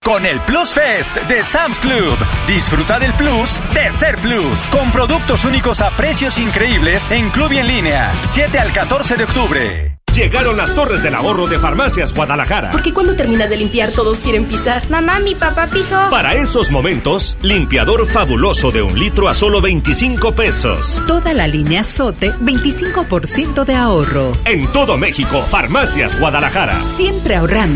con el Plus Fest de Sam's Club. Disfruta del plus de ser plus, con productos únicos a precios increíbles en Club y en línea, 7 al 14 de octubre. Llegaron las torres del ahorro de Farmacias Guadalajara. Porque cuando terminas de limpiar todos quieren pisar. Mamá, mi papá pisó. Para esos momentos, limpiador fabuloso de 1 litro a solo 25 pesos. Toda la línea Zote, 25% de ahorro. En todo México, Farmacias Guadalajara. Siempre ahorrando.